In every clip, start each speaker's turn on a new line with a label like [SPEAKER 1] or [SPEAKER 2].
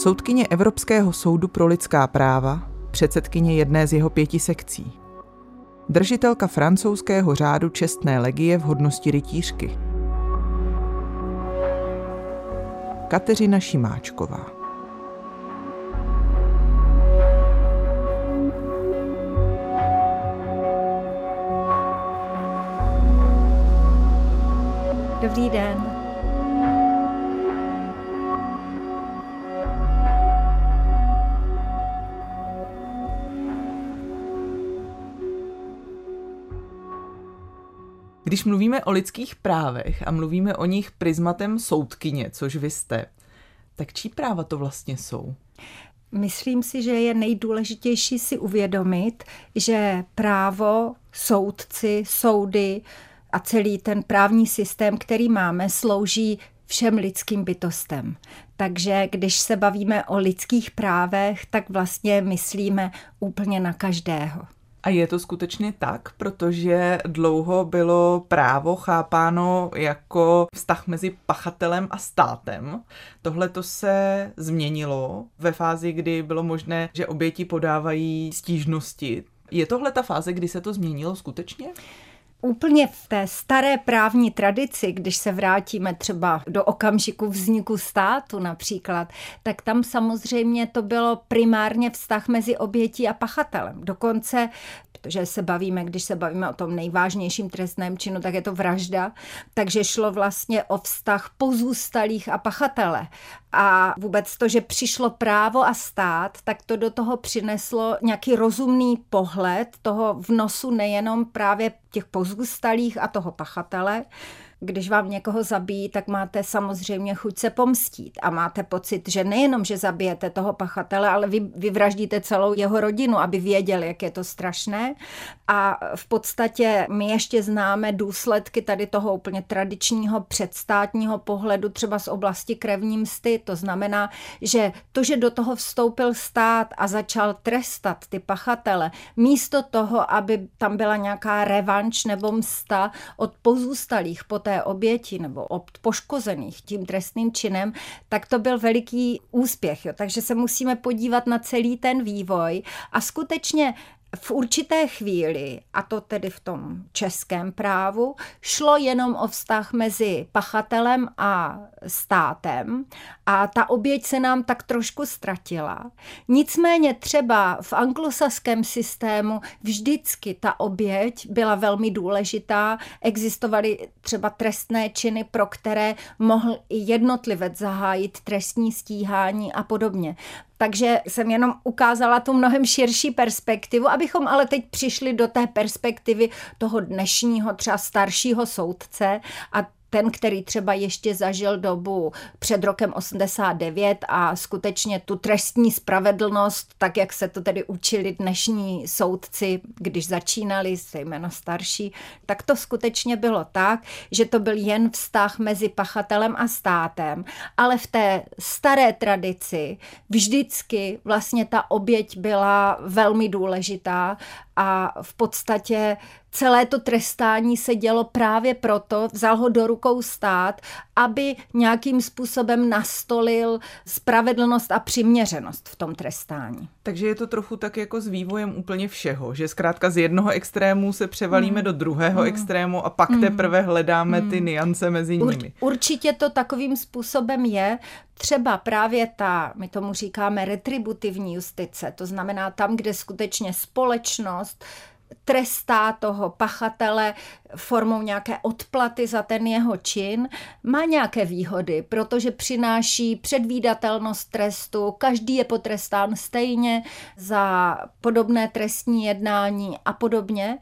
[SPEAKER 1] Soudkyně Evropského soudu pro lidská práva, předsedkyně jedné z jeho 5 sekcí. Držitelka francouzského řádu čestné legie v hodnosti rytířky. Kateřina Šimáčková.
[SPEAKER 2] Dobrý den.
[SPEAKER 1] Když mluvíme o lidských právech a mluvíme o nich prismatem soudkyně, což vy jste, tak čí práva to vlastně jsou?
[SPEAKER 2] Myslím si, že je nejdůležitější si uvědomit, že právo, soudci, soudy a celý ten právní systém, který máme, slouží všem lidským bytostem. Takže když se bavíme o lidských právech, tak vlastně myslíme úplně na každého.
[SPEAKER 1] A je to skutečně tak, protože dlouho bylo právo chápáno jako vztah mezi pachatelem a státem. Tohle to se změnilo ve fázi, kdy bylo možné, že oběti podávají stížnosti. Je tohle ta fáze, kdy se to změnilo skutečně?
[SPEAKER 2] Úplně v té staré právní tradici, když se vrátíme třeba do okamžiku vzniku státu například, tak tam samozřejmě to bylo primárně vztah mezi obětí a pachatelem. Dokonce, protože když se bavíme o tom nejvážnějším trestném činu, tak je to vražda, takže šlo vlastně o vztah pozůstalých a pachatele. A vůbec to, že přišlo právo a stát, tak to do toho přineslo nějaký rozumný pohled toho vnosu nejenom právě těch pozůstalých a toho pachatele. Když vám někoho zabijí, tak máte samozřejmě chuť se pomstít a máte pocit, že nejenom, že zabijete toho pachatele, ale vy vyvraždíte celou jeho rodinu, aby věděl, jak je to strašné. A v podstatě my ještě známe důsledky tady toho úplně tradičního předstátního pohledu třeba z oblasti krevní msty. To znamená, že to, že do toho vstoupil stát a začal trestat ty pachatele, místo toho, aby tam byla nějaká revanš nebo msta od pozůstalých po té oběti nebo od poškozených tím trestným činem, tak to byl veliký úspěch. Jo. Takže se musíme podívat na celý ten vývoj a skutečně v určité chvíli, a to tedy v tom českém právu, šlo jenom o vztah mezi pachatelem a státem a ta oběť se nám tak trošku ztratila. Nicméně třeba v anglosaském systému vždycky ta oběť byla velmi důležitá. Existovaly třeba trestné činy, pro které mohl i jednotlivec zahájit trestní stíhání a podobně. Takže jsem jenom ukázala tu mnohem širší perspektivu, abychom ale teď přišli do té perspektivy toho dnešního třeba staršího soudce a ten, který třeba ještě zažil dobu před rokem 89 a skutečně tu trestní spravedlnost, tak jak se to tedy učili dnešní soudci, když začínali, zejména starší, tak to skutečně bylo tak, že to byl jen vztah mezi pachatelem a státem, ale v té staré tradici vždycky vlastně ta oběť byla velmi důležitá a v podstatě celé to trestání se dělo právě proto, vzal ho do rukou stát, aby nějakým způsobem nastolil spravedlnost a přiměřenost v tom trestání.
[SPEAKER 1] Takže je to trochu tak jako s vývojem úplně všeho, že zkrátka z jednoho extrému se převalíme do druhého extrému a pak teprve hledáme ty nuance mezi nimi.
[SPEAKER 2] Určitě to takovým způsobem je. Třeba právě my tomu říkáme retributivní justice, to znamená tam, kde skutečně společnost trestá toho pachatele formou nějaké odplaty za ten jeho čin, má nějaké výhody, protože přináší předvídatelnost trestu, každý je potrestán stejně za podobné trestní jednání a podobně.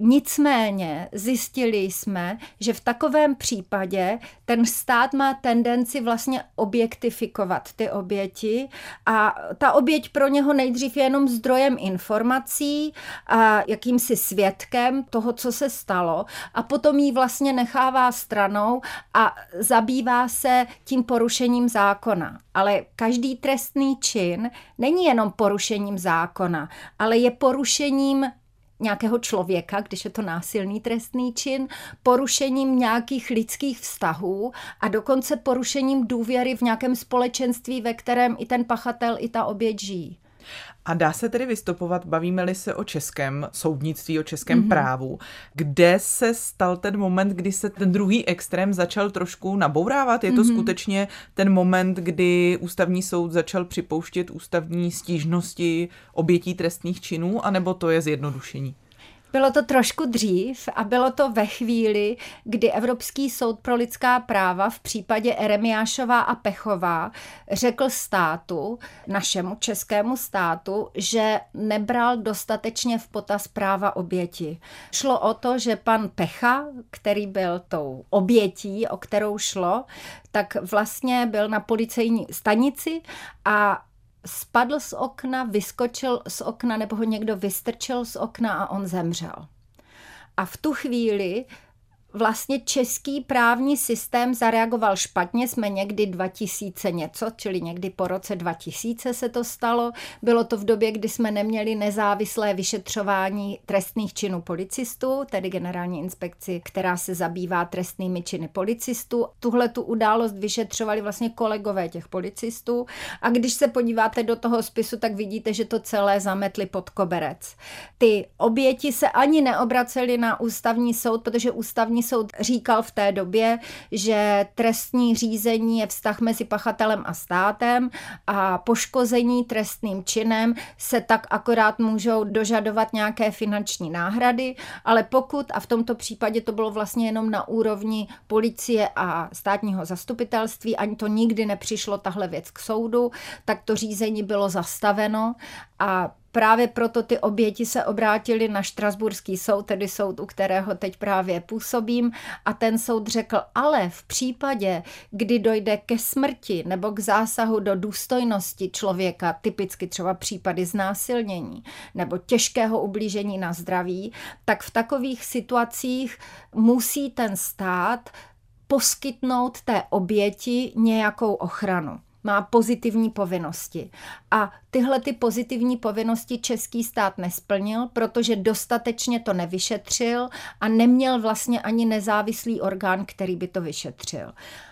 [SPEAKER 2] Nicméně zjistili jsme, že v takovém případě ten stát má tendenci vlastně objektifikovat ty oběti a ta oběť pro něho nejdřív je jenom zdrojem informací a jakýmsi svědkem toho, co se stalo a potom ji vlastně nechává stranou a zabývá se tím porušením zákona. Ale každý trestný čin není jenom porušením zákona, ale je porušením nějakého člověka, když je to násilný trestný čin, porušením nějakých lidských vztahů a dokonce porušením důvěry v nějakém společenství, ve kterém i ten pachatel, i ta oběť žijí.
[SPEAKER 1] A dá se tedy vystupovat, bavíme-li se o českém soudnictví, o českém právu, kde se stal ten moment, kdy se ten druhý extrém začal trošku nabourávat? Je to skutečně ten moment, kdy ústavní soud začal připouštět ústavní stížnosti obětí trestných činů, anebo to je zjednodušení?
[SPEAKER 2] Bylo to trošku dřív a bylo to ve chvíli, kdy Evropský soud pro lidská práva v případě Eremiášová a Pechová řekl státu, našemu českému státu, že nebral dostatečně v potaz práva oběti. Šlo o to, že pan Pecha, který byl tou obětí, o kterou šlo, tak vlastně byl na policejní stanici a spadl z okna, vyskočil z okna nebo ho někdo vystrčil z okna a on zemřel. A v tu chvíli vlastně český právní systém zareagoval špatně, jsme někdy 2000 něco, čili někdy po roce 2000 se to stalo. Bylo to v době, kdy jsme neměli nezávislé vyšetřování trestných činů policistů, tedy Generální inspekci, která se zabývá trestnými činy policistů. Tuhle tu událost vyšetřovali vlastně kolegové těch policistů a když se podíváte do toho spisu, tak vidíte, že to celé zametli pod koberec. Ty oběti se ani neobracely na ústavní soud, protože ústavní soud říkal v té době, že trestní řízení je vztah mezi pachatelem a státem a poškození trestným činem se tak akorát můžou dožadovat nějaké finanční náhrady, ale pokud, a v tomto případě to bylo vlastně jenom na úrovni policie a státního zastupitelství, ani to nikdy nepřišlo tahle věc k soudu, tak to řízení bylo zastaveno a právě proto ty oběti se obrátili na štrasburský soud, tedy soud, u kterého teď právě působím, a ten soud řekl, ale v případě, kdy dojde ke smrti nebo k zásahu do důstojnosti člověka, typicky třeba případy znásilnění nebo těžkého ublížení na zdraví, tak v takových situacích musí ten stát poskytnout té oběti nějakou ochranu. Má pozitivní povinnosti. A tyhle ty pozitivní povinnosti český stát nesplnil, protože dostatečně to nevyšetřil a neměl vlastně ani nezávislý orgán, který by to vyšetřil.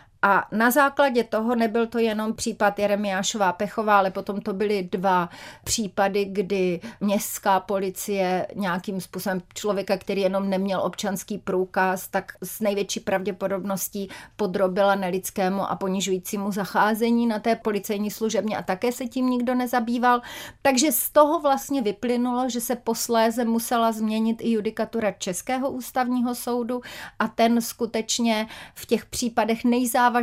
[SPEAKER 2] A na základě toho nebyl to jenom případ Jeremiášová Pechová, ale potom to byly 2 případy, kdy městská policie nějakým způsobem člověka, který jenom neměl občanský průkaz, tak s největší pravděpodobností podrobila nelidskému a ponižujícímu zacházení na té policejní služebně a také se tím nikdo nezabýval. Takže z toho vlastně vyplynulo, že se posléze musela změnit i judikatura Českého ústavního soudu a ten skutečně v těch případech nejzávažnějších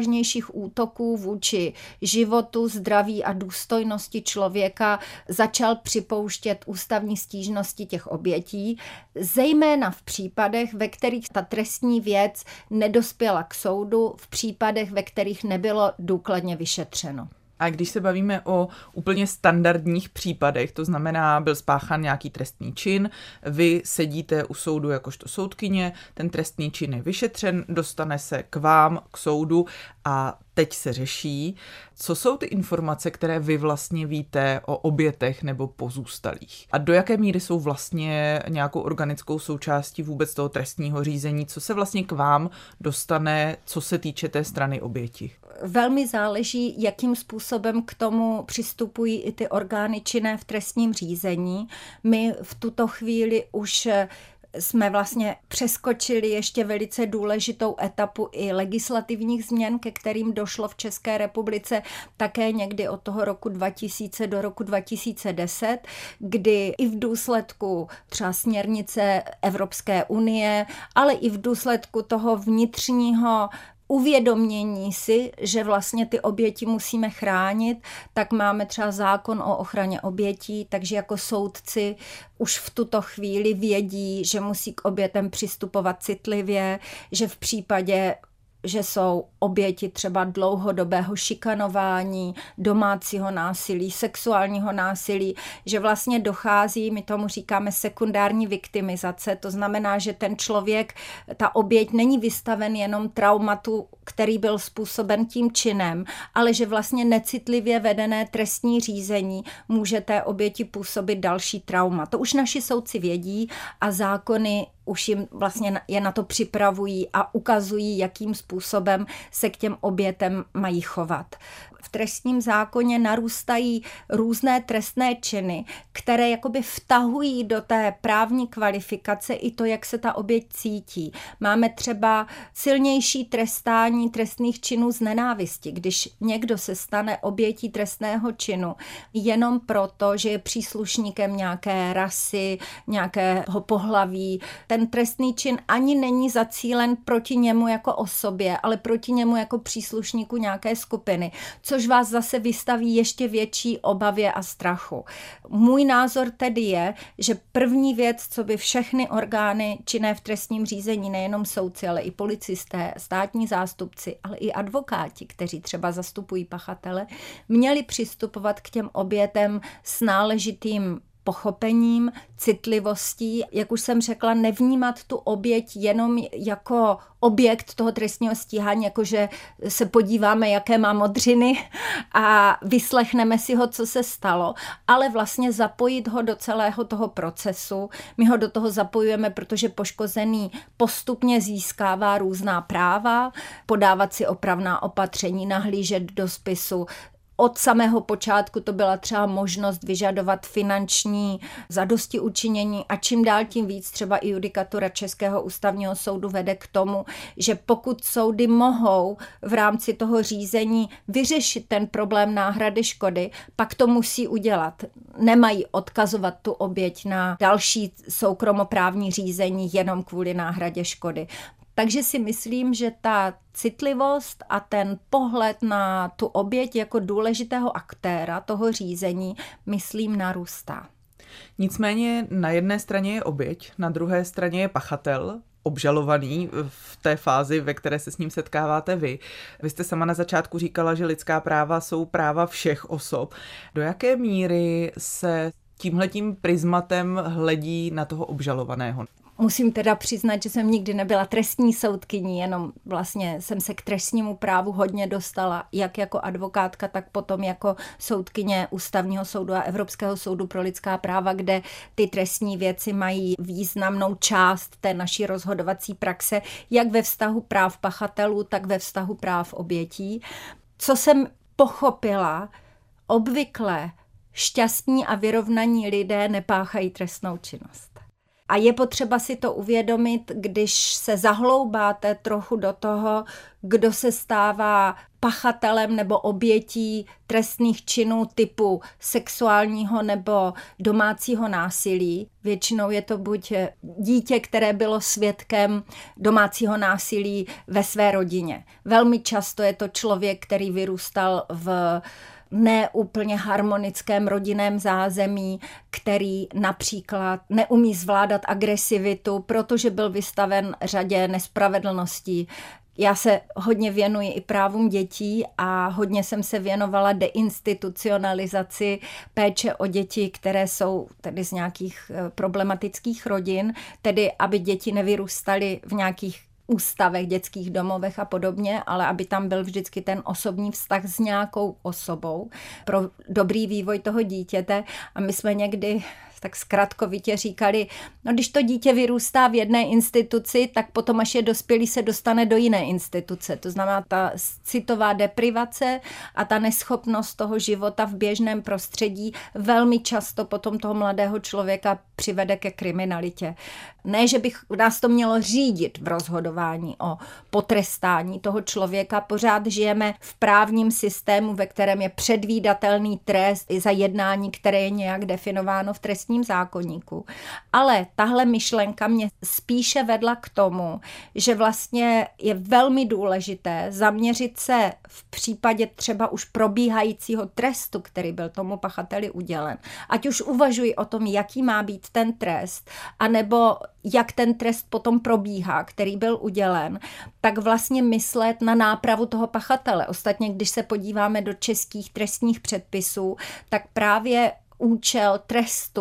[SPEAKER 2] útoků vůči životu, zdraví a důstojnosti člověka začal připouštět ústavní stížnosti těch obětí, zejména v případech, ve kterých ta trestní věc nedospěla k soudu, v případech, ve kterých nebylo důkladně vyšetřeno.
[SPEAKER 1] A když se bavíme o úplně standardních případech, to znamená, byl spáchán nějaký trestný čin, vy sedíte u soudu jakožto soudkyně, ten trestný čin je vyšetřen, dostane se k vám, k soudu a teď se řeší. Co jsou ty informace, které vy vlastně víte o obětech nebo pozůstalých? A do jaké míry jsou vlastně nějakou organickou součástí vůbec toho trestního řízení? Co se vlastně k vám dostane, co se týče té strany oběti?
[SPEAKER 2] Velmi záleží, jakým způsobem k tomu přistupují i ty orgány činné v trestním řízení. My v tuto chvíli už jsme vlastně přeskočili ještě velice důležitou etapu i legislativních změn, ke kterým došlo v České republice také někdy od toho roku 2000 do roku 2010, kdy i v důsledku třeba směrnice Evropské unie, ale i v důsledku toho vnitřního uvědomění si, že vlastně ty oběti musíme chránit, tak máme třeba zákon o ochraně obětí, takže jako soudci už v tuto chvíli vědí, že musí k obětem přistupovat citlivě, že v případě, že jsou oběti třeba dlouhodobého šikanování, domácího násilí, sexuálního násilí, že vlastně dochází, my tomu říkáme sekundární viktimizace, to znamená, že ten člověk, ta oběť není vystaven jenom traumatu který byl způsoben tím činem, ale že vlastně necitlivě vedené trestní řízení může té oběti působit další trauma. To už naši soudci vědí a zákony už jim vlastně je na to připravují a ukazují, jakým způsobem se k těm obětem mají chovat. V trestním zákoně narůstají různé trestné činy, které jakoby vtahují do té právní kvalifikace i to, jak se ta oběť cítí. Máme třeba silnější trestání trestných činů z nenávisti, když někdo se stane obětí trestného činu jenom proto, že je příslušníkem nějaké rasy, nějakého pohlaví. Ten trestný čin ani není zacílen proti němu jako osobě, ale proti němu jako příslušníku nějaké skupiny, což vás zase vystaví ještě větší obavě a strachu. Můj názor tedy je, že první věc, co by všechny orgány činné v trestním řízení, nejenom soudci, ale i policisté, státní zástupci, ale i advokáti, kteří třeba zastupují pachatele, měli přistupovat k těm obětem s náležitým pochopením, citlivostí, jak už jsem řekla, nevnímat tu oběť jenom jako objekt toho trestního stíhání, jakože se podíváme, jaké má modřiny a vyslechneme si ho, co se stalo, ale vlastně zapojit ho do celého toho procesu. My ho do toho zapojujeme, protože poškozený postupně získává různá práva, podávat si opravná opatření, nahlížet do spisu. Od samého počátku to byla třeba možnost vyžadovat finanční zadostiučinění a čím dál tím víc třeba i judikatura Českého ústavního soudu vede k tomu, že pokud soudy mohou v rámci toho řízení vyřešit ten problém náhrady škody, pak to musí udělat. Nemají odkazovat tu oběť na další soukromoprávní řízení jenom kvůli náhradě škody. Takže si myslím, že ta citlivost a ten pohled na tu oběť jako důležitého aktéra toho řízení, myslím, narůstá.
[SPEAKER 1] Nicméně na jedné straně je oběť, na druhé straně je pachatel, obžalovaný v té fázi, ve které se s ním setkáváte vy. Vy jste sama na začátku říkala, že lidská práva jsou práva všech osob. Do jaké míry se tímhletím prismatem hledí na toho obžalovaného?
[SPEAKER 2] Musím teda přiznat, že jsem nikdy nebyla trestní soudkyní, jenom vlastně jsem se k trestnímu právu hodně dostala, jak jako advokátka, tak potom jako soudkyně Ústavního soudu a Evropského soudu pro lidská práva, kde ty trestní věci mají významnou část té naší rozhodovací praxe, jak ve vztahu práv pachatelů, tak ve vztahu práv obětí. Co jsem pochopila, obvykle šťastní a vyrovnaní lidé nepáchají trestnou činnost. A je potřeba si to uvědomit, když se zahloubáte trochu do toho, kdo se stává pachatelem nebo obětí trestných činů typu sexuálního nebo domácího násilí. Většinou je to buď dítě, které bylo svědkem domácího násilí ve své rodině. Velmi často je to člověk, který vyrůstal v neúplně harmonickém rodinném zázemí, který například neumí zvládat agresivitu, protože byl vystaven řadě nespravedlností. Já se hodně věnuji i právům dětí a hodně jsem se věnovala deinstitucionalizaci péče o děti, které jsou tedy z nějakých problematických rodin, tedy aby děti nevyrůstaly v nějakých ústavech, dětských domovech a podobně, ale aby tam byl vždycky ten osobní vztah s nějakou osobou pro dobrý vývoj toho dítěte. A my jsme někdy tak zkratkovitě říkali, no když to dítě vyrůstá v jedné instituci, tak potom, až je dospělý, se dostane do jiné instituce. To znamená ta citová deprivace a ta neschopnost toho života v běžném prostředí velmi často potom toho mladého člověka přivede ke kriminalitě. Ne, že bych nás to mělo řídit v rozhodování o potrestání toho člověka. Pořád žijeme v právním systému, ve kterém je předvídatelný trest i za jednání, které je nějak definováno v trestním zákoníku. Ale tahle myšlenka mě spíše vedla k tomu, že vlastně je velmi důležité zaměřit se v případě třeba už probíhajícího trestu, který byl tomu pachateli udělen. Ať už uvažuji o tom, jaký má být ten trest, anebo jak ten trest potom probíhá, který byl udělen, tak vlastně myslet na nápravu toho pachatele. Ostatně, když se podíváme do českých trestních předpisů, tak právě účel trestu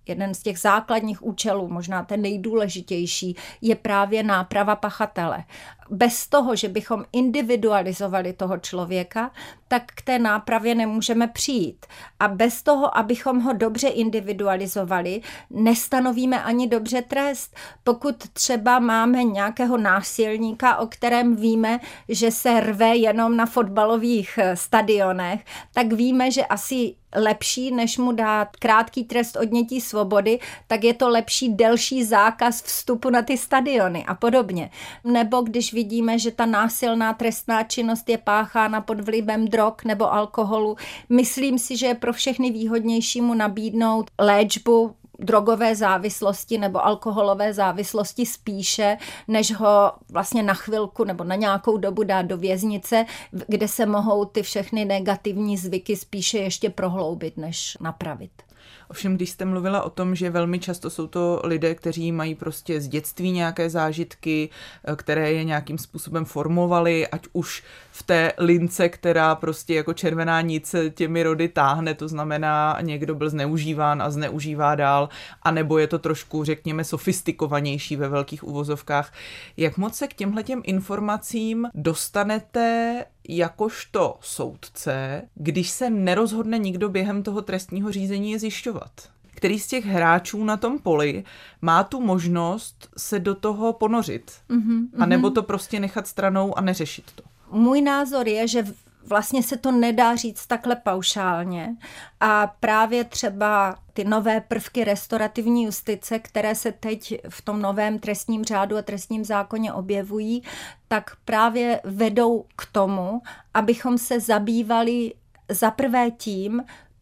[SPEAKER 2] jeden z těch základních účelů, možná ten nejdůležitější, je právě náprava pachatele. Bez toho, že bychom individualizovali toho člověka, tak k té nápravě nemůžeme přijít. A bez toho, abychom ho dobře individualizovali, nestanovíme ani dobře trest. Pokud třeba máme nějakého násilníka, o kterém víme, že se rve jenom na fotbalových stadionech, tak víme, že asi lepší, než mu dát krátký trest odnětí svobody, tak je to lepší delší zákaz vstupu na ty stadiony a podobně. Nebo když vidíme, že ta násilná trestná činnost je páchána pod vlivem drog nebo alkoholu, myslím si, že je pro všechny výhodnější mu nabídnout léčbu drogové závislosti nebo alkoholové závislosti spíše, než ho vlastně na chvilku nebo na nějakou dobu dát do věznice, kde se mohou ty všechny negativní zvyky spíše ještě prohloubit, než napravit.
[SPEAKER 1] Ovšem, když jste mluvila o tom, že velmi často jsou to lidé, kteří mají prostě z dětství nějaké zážitky, které je nějakým způsobem formovaly, ať už v té lince, která prostě jako červená nit těmi rody táhne, to znamená, někdo byl zneužíván a zneužívá dál, anebo je to trošku, řekněme, sofistikovanější ve velkých uvozovkách. Jak moc se k těmhletěm informacím dostanete jakožto soudce, když se nerozhodne nikdo během toho trestního řízení je zjišťovat? Který z těch hráčů na tom poli má tu možnost se do toho ponořit? A nebo to prostě nechat stranou a neřešit to?
[SPEAKER 2] Můj názor je, že vlastně se to nedá říct takhle paušálně a právě třeba ty nové prvky restaurativní justice, které se teď v tom novém trestním řádu a trestním zákoně objevují, tak právě vedou k tomu, abychom se zabývali zaprvé tím,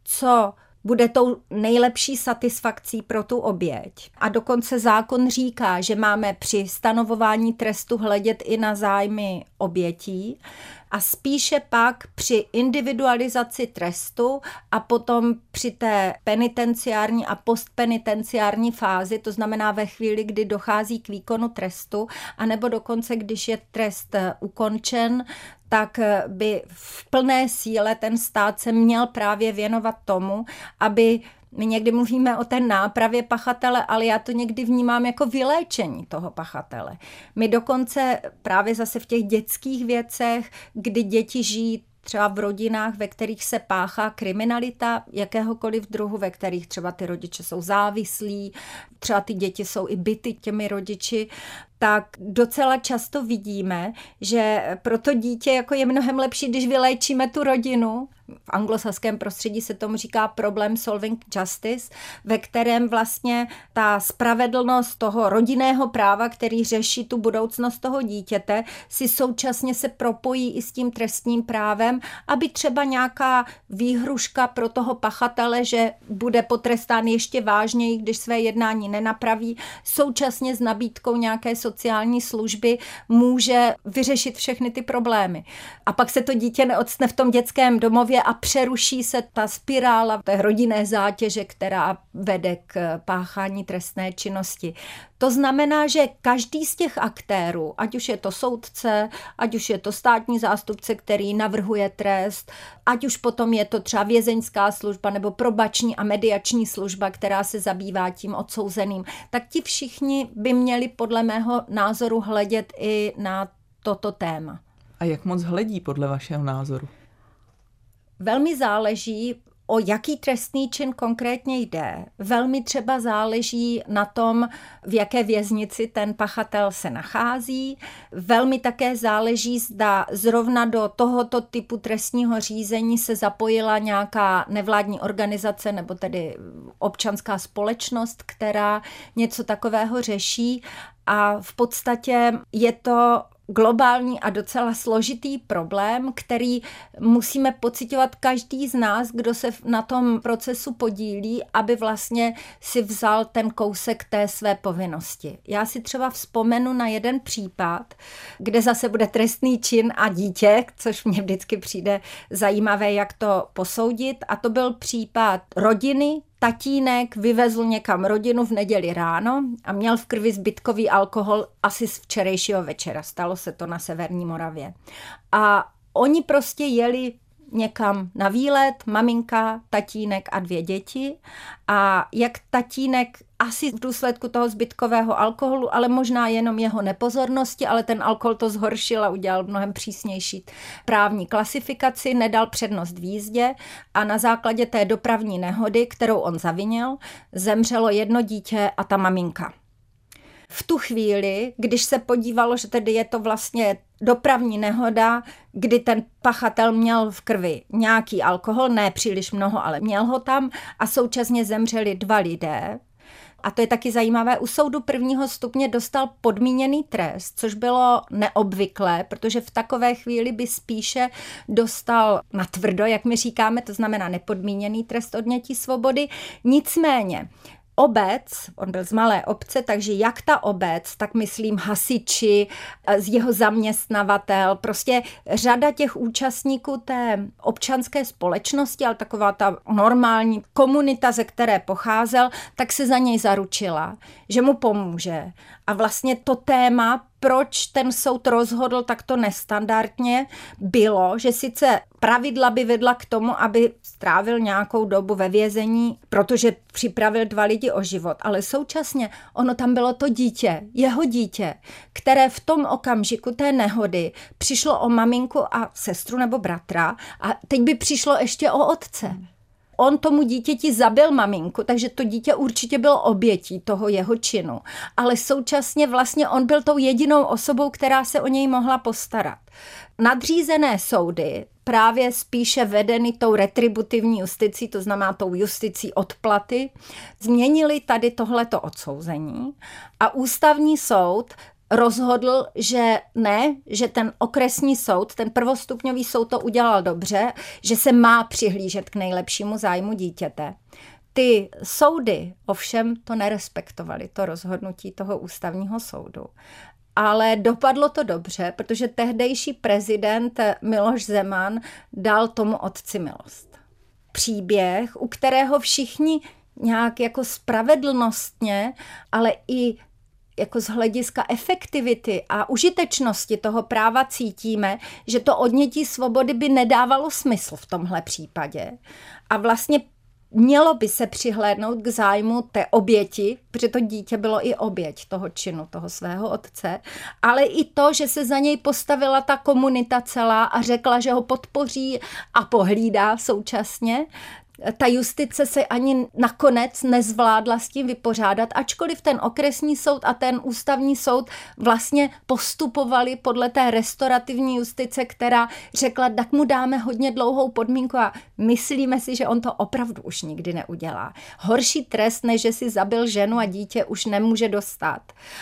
[SPEAKER 2] co bude tou nejlepší satisfakcí pro tu oběť. A dokonce zákon říká, že máme při stanovování trestu hledět i na zájmy obětí a spíše pak při individualizaci trestu a potom při té penitenciární a postpenitenciární fázi, to znamená ve chvíli, kdy dochází k výkonu trestu, anebo dokonce, když je trest ukončen, tak by v plné síle ten stát se měl právě věnovat tomu, aby my někdy mluvíme o té nápravě pachatele, ale já to někdy vnímám jako vyléčení toho pachatele. My dokonce právě zase v těch dětských věcech, kdy děti žijí třeba v rodinách, ve kterých se páchá kriminalita jakéhokoliv druhu, ve kterých třeba ty rodiče jsou závislí, třeba ty děti jsou i bity těmi rodiči, tak docela často vidíme, že pro to dítě jako je mnohem lepší, když vyléčíme tu rodinu. V anglosaském prostředí se tomu říká problem solving justice, ve kterém vlastně ta spravedlnost toho rodinného práva, který řeší tu budoucnost toho dítěte, si současně se propojí i s tím trestním právem, aby třeba nějaká výhruška pro toho pachatele, že bude potrestán ještě vážněji, když své jednání nenapraví, současně s nabídkou nějaké sociální služby může vyřešit všechny ty problémy. A pak se to dítě neoctne v tom dětském domově a přeruší se ta spirála té rodinné zátěže, která vede k páchání trestné činnosti. To znamená, že každý z těch aktérů, ať už je to soudce, ať už je to státní zástupce, který navrhuje trest, ať už potom je to třeba vězeňská služba nebo probační a mediační služba, která se zabývá tím odsouzeným, tak ti všichni by měli podle mého názoru hledět i na toto téma.
[SPEAKER 1] A jak moc hledí podle vašeho názoru?
[SPEAKER 2] Velmi záleží, o jaký trestný čin konkrétně jde. Velmi třeba záleží na tom, v jaké věznici ten pachatel se nachází. Velmi také záleží, zda zrovna do tohoto typu trestního řízení se zapojila nějaká nevládní organizace nebo tedy občanská společnost, která něco takového řeší. A v podstatě je to globální a docela složitý problém, který musíme pociťovat každý z nás, kdo se na tom procesu podílí, aby vlastně si vzal ten kousek té své povinnosti. Já si třeba vzpomenu na jeden případ, kde zase bude trestný čin a dítě, což mně vždycky přijde zajímavé, jak to posoudit. A to byl případ rodiny. Tatínek vyvezl někam rodinu v neděli ráno a měl v krvi zbytkový alkohol asi z včerejšího večera. Stalo se to na severní Moravě. A oni prostě jeli někam na výlet, maminka, tatínek a 2 děti. A jak tatínek asi v důsledku toho zbytkového alkoholu, ale možná jenom jeho nepozornosti, ale ten alkohol to zhoršil a udělal mnohem přísnější právní klasifikaci, nedal přednost v jízdě a na základě té dopravní nehody, kterou on zavinil, zemřelo 1 dítě a ta maminka. V tu chvíli, když se podívalo, že tedy je to vlastně dopravní nehoda, kdy ten pachatel měl v krvi nějaký alkohol, ne příliš mnoho, ale měl ho tam a současně zemřeli 2 lidé. A to je taky zajímavé, u soudu 1. stupně dostal podmíněný trest, což bylo neobvyklé, protože v takové chvíli by spíše dostal natvrdo, jak my říkáme, to znamená nepodmíněný trest odnětí svobody. Nicméně obec, on byl z malé obce, takže jak ta obec, tak myslím hasiči, z jeho zaměstnavatel, prostě řada těch účastníků té občanské společnosti, ale taková ta normální komunita, ze které pocházel, tak se za něj zaručila, že mu pomůže. A vlastně to téma, proč ten soud rozhodl takto nestandardně, bylo, že sice pravidla by vedla k tomu, aby strávil nějakou dobu ve vězení, protože připravil 2 lidi o život, ale současně ono tam bylo to dítě, jeho dítě, které v tom okamžiku té nehody přišlo o maminku a sestru nebo bratra a teď by přišlo ještě o otce. On tomu dítěti zabil maminku, takže to dítě určitě bylo obětí toho jeho činu. Ale současně vlastně on byl tou jedinou osobou, která se o něj mohla postarat. Nadřízené soudy, právě spíše vedeny tou retributivní justicí, to znamená tou justicí odplaty, změnili tady tohleto odsouzení a ústavní soud rozhodl, že ne, že ten okresní soud, ten prvostupňový soud to udělal dobře, že se má přihlížet k nejlepšímu zájmu dítěte. Ty soudy ovšem to nerespektovaly, to rozhodnutí toho ústavního soudu. Ale dopadlo to dobře, protože tehdejší prezident Miloš Zeman dal tomu otci milost. Příběh, u kterého všichni nějak jako spravedlnostně, ale i jako z hlediska efektivity a užitečnosti toho práva cítíme, že to odnětí svobody by nedávalo smysl v tomhle případě. A vlastně mělo by se přihlédnout k zájmu té oběti, protože to dítě bylo i oběť toho činu, toho svého otce, ale i to, že se za něj postavila ta komunita celá a řekla, že ho podpoří a pohlídá současně. Ta justice se ani nakonec nezvládla s tím vypořádat, ačkoliv ten okresní soud a ten ústavní soud vlastně postupovali podle té restaurativní justice, která řekla, tak mu dáme hodně dlouhou podmínku a myslíme si, že on to opravdu už nikdy neudělá. Horší trest, než že si zabil ženu a dítě, už nemůže dostat.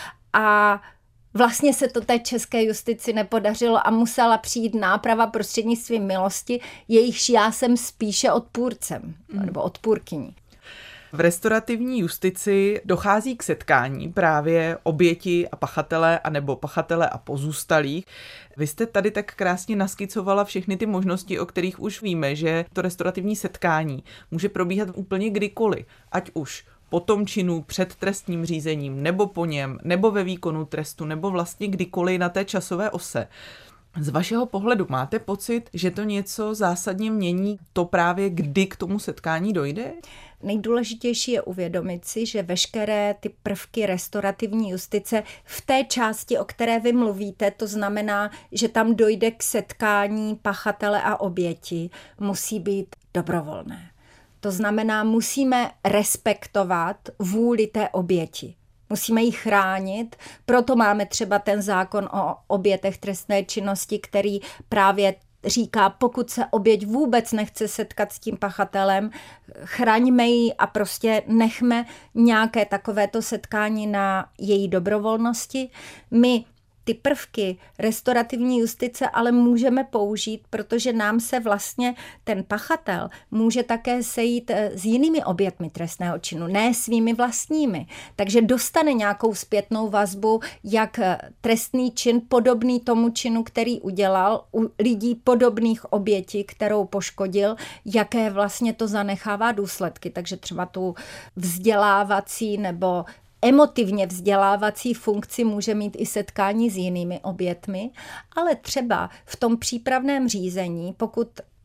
[SPEAKER 2] A vlastně se to té české justici nepodařilo a musela přijít náprava prostřednictvím milosti, jejichž já jsem spíše odpůrcem nebo odpůrkyní.
[SPEAKER 1] V restaurativní justici dochází k setkání právě oběti a pachatele, anebo pachatele a pozůstalých. Vy jste tady tak krásně naskicovala všechny ty možnosti, o kterých už víme, že to restaurativní setkání může probíhat úplně kdykoliv, ať už po tom činu, před trestním řízením, nebo po něm, nebo ve výkonu trestu, nebo vlastně kdykoliv na té časové ose. Z vašeho pohledu máte pocit, že to něco zásadně mění, to právě kdy k tomu setkání dojde?
[SPEAKER 2] Nejdůležitější je uvědomit si, že veškeré ty prvky restaurativní justice v té části, o které vy mluvíte, to znamená, že tam dojde k setkání pachatele a oběti, musí být dobrovolné. To znamená, musíme respektovat vůli té oběti. Musíme ji chránit, proto máme třeba ten zákon o obětech trestné činnosti, který právě říká, pokud se oběť vůbec nechce setkat s tím pachatelem, chraňme ji a prostě nechme nějaké takovéto setkání na její dobrovolnosti. My ty prvky restaurativní justice ale můžeme použít, protože nám se vlastně ten pachatel může také sejít s jinými obětmi trestného činu, ne svými vlastními. Takže dostane nějakou zpětnou vazbu, jak trestný čin podobný tomu činu, který udělal, u lidí podobných obětí, kterou poškodil, jaké vlastně to zanechává důsledky. Takže třeba tu vzdělávací nebo emotivně vzdělávací funkci může mít i setkání s jinými obětmi, ale třeba v tom přípravném řízení, pokud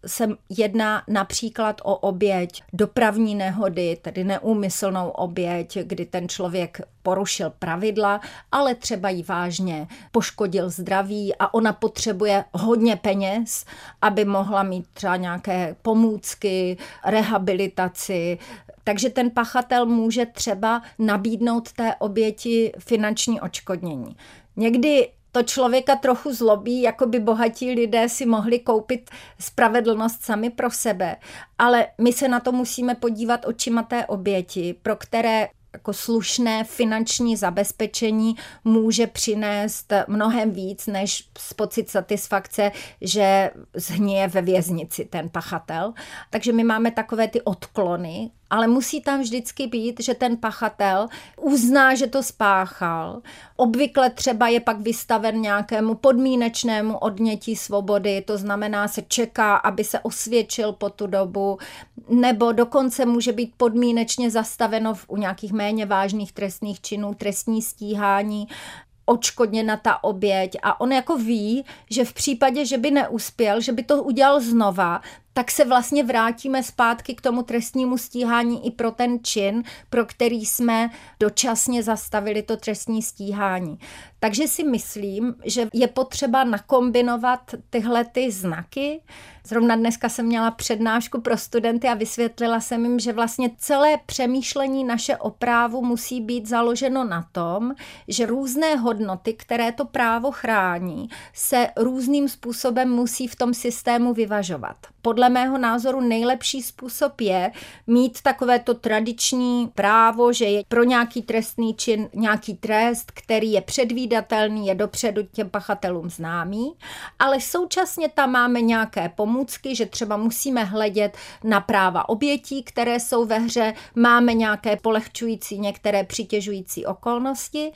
[SPEAKER 2] se jedná například o oběť dopravní nehody, tedy neúmyslnou oběť, kdy ten člověk porušil pravidla, ale třeba jí vážně poškodil zdraví a ona potřebuje hodně peněz, aby mohla mít třeba nějaké pomůcky, rehabilitaci. Takže ten pachatel může třeba nabídnout té oběti finanční odškodnění. Někdy to člověka trochu zlobí, jako by bohatí lidé si mohli koupit spravedlnost sami pro sebe, ale my se na to musíme podívat očima té oběti, pro které jako slušné finanční zabezpečení může přinést mnohem víc než pocit satisfakce, že zhnije ve věznici ten pachatel. Takže my máme takové ty odklony, ale musí tam vždycky být, že ten pachatel uzná, že to spáchal. Obvykle třeba je pak vystaven nějakému podmínečnému odnětí svobody, to znamená, se čeká, aby se osvědčil po tu dobu, nebo dokonce může být podmínečně zastaveno u nějakých méně vážných trestných činů, trestní stíhání, odškodněna ta oběť a on jako ví, že v případě, že by neuspěl, že by to udělal znova, tak se vlastně vrátíme zpátky k tomu trestnímu stíhání i pro ten čin, pro který jsme dočasně zastavili to trestní stíhání. Takže si myslím, že je potřeba nakombinovat tyhle ty znaky. Zrovna dneska jsem měla přednášku pro studenty a vysvětlila jsem jim, že vlastně celé přemýšlení naše o právu musí být založeno na tom, že různé hodnoty, které to právo chrání, se různým způsobem musí v tom systému vyvažovat. Podle mého názoru nejlepší způsob je mít takovéto tradiční právo, že je pro nějaký trestný čin nějaký trest, který je předvídatelný, je dopředu těm pachatelům známý, ale současně tam máme nějaké pomůcky, že třeba musíme hledět na práva obětí, které jsou ve hře, máme nějaké polehčující, některé přitěžující okolnosti,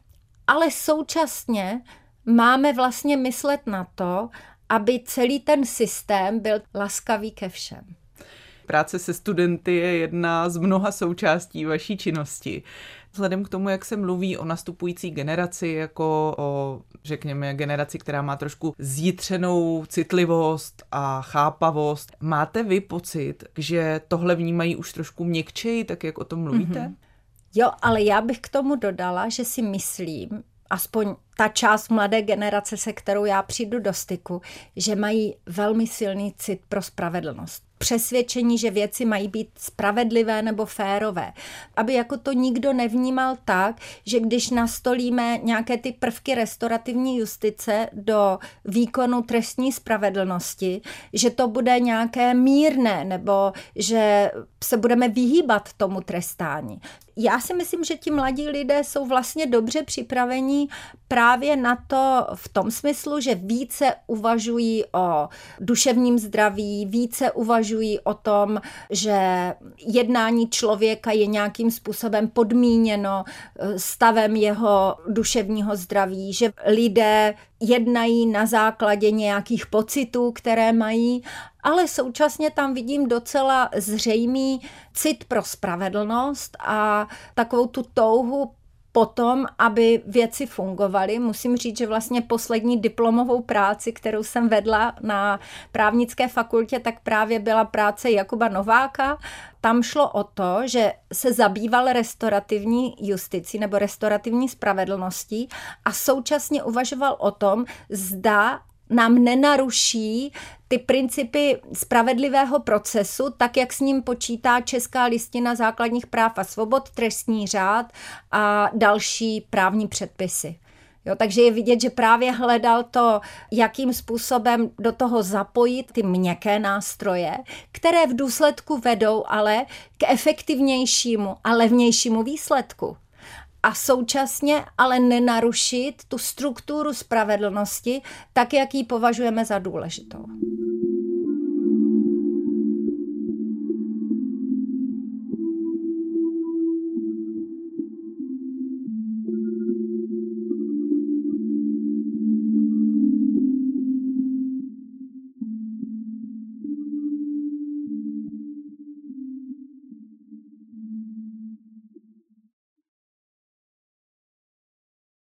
[SPEAKER 2] ale současně máme vlastně myslet na to, aby celý ten systém byl laskavý ke všem.
[SPEAKER 1] Práce se studenty je jedna z mnoha součástí vaší činnosti. Vzhledem k tomu, jak se mluví o nastupující generaci, jako o, řekněme, generaci, která má trošku zjitřenou citlivost a chápavost, máte vy pocit, že tohle vnímají už trošku měkčeji, tak jak o tom mluvíte? Mm-hmm.
[SPEAKER 2] Jo, ale já bych k tomu dodala, že si myslím, aspoň ta část mladé generace, se kterou já přijdu do styku, že mají velmi silný cit pro spravedlnost. Přesvědčení, že věci mají být spravedlivé nebo férové. Aby jako to nikdo nevnímal tak, že když nastolíme nějaké ty prvky restaurativní justice do výkonu trestní spravedlnosti, že to bude nějaké mírné nebo že se budeme vyhýbat tomu trestání. Já si myslím, že ti mladí lidé jsou vlastně dobře připraveni právě na to v tom smyslu, že více uvažují o duševním zdraví, více uvažují o tom, že jednání člověka je nějakým způsobem podmíněno stavem jeho duševního zdraví, že lidé jednají na základě nějakých pocitů, které mají, ale současně tam vidím docela zřejmý cit pro spravedlnost a takovou tu touhu potom, aby věci fungovaly. Musím říct, že vlastně poslední diplomovou práci, kterou jsem vedla na právnické fakultě, tak právě byla práce Jakuba Nováka. Tam šlo o to, že se zabýval restaurativní justicí nebo restaurativní spravedlností a současně uvažoval o tom, zda nám nenaruší ty principy spravedlivého procesu, tak jak s ním počítá Česká listina základních práv a svobod, trestní řád a další právní předpisy. Jo, takže je vidět, že právě hledal to, jakým způsobem do toho zapojit ty měkké nástroje, které v důsledku vedou ale k efektivnějšímu a levnějšímu výsledku. A současně ale nenarušit tu strukturu spravedlnosti tak, jak ji považujeme za důležitou.